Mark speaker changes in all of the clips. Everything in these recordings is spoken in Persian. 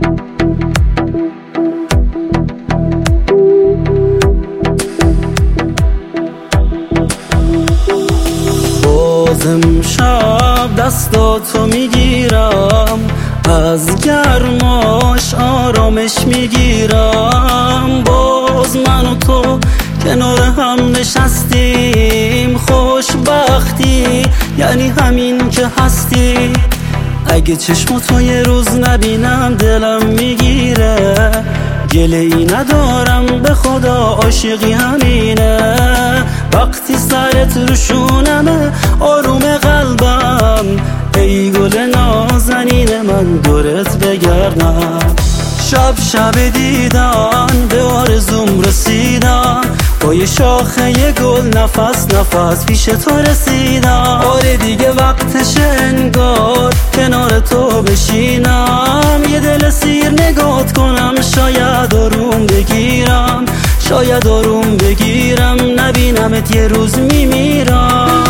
Speaker 1: امشب دستاتو میگیرم، از گرماش آرامش میگیرم. باز من و تو کنار هم نشستیم، خوشبختی یعنی همین که هستی. اگه چشماتو یه روز نبینم دلم میگیره، گله ای ندارم به خدا، عاشقی همینه. وقتی سرت رو شونمه آروم قلبم، ای گل نازنین من دورت بگردم. شب شب دیدن به آرزوم رسیدم، با یه شاخه یه گل نفس نفس پیش تو رسیدم. آره دیگه وقتشه انگار کنار تو بشینم، یه دل سیر نگات کنم، شاید آروم بگیرم، شاید آروم بگیرم. نبینمت یه روز میمیرم.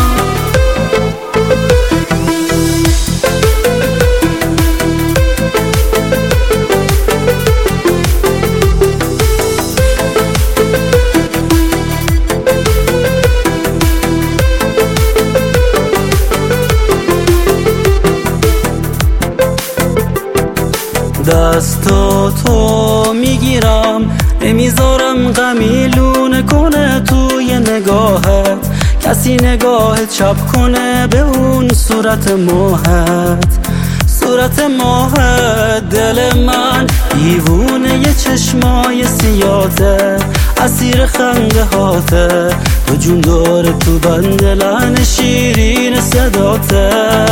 Speaker 1: دستاتو میگیرم، نمیذارم غمی لونه کنه توی نگاهت، کسی نگاهت چپ کنه به اون صورت ماهت، صورت ماهت. دل من دیوونه یه چشمای سیاته، اسیر خنده هاته، تو جون داره تو بند لحن شیرین صداته.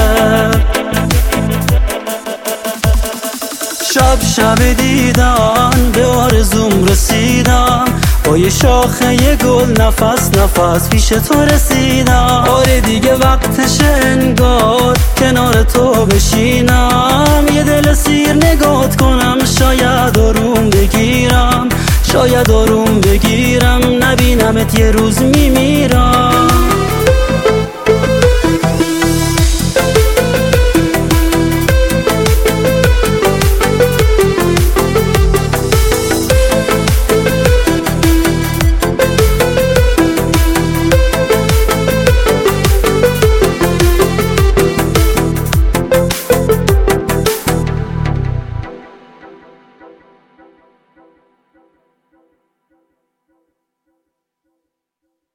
Speaker 1: شب شب دیدن به آرزوم رسیدم، با یه شاخه یه گل نفس نفس پیش تو رسیدم. آره دیگه وقتشه انگار کنار تو بشینم، یه دل سیر نگات کنم، شاید آروم بگیرم، شاید آروم بگیرم. نبینمت یه روز میمیرم.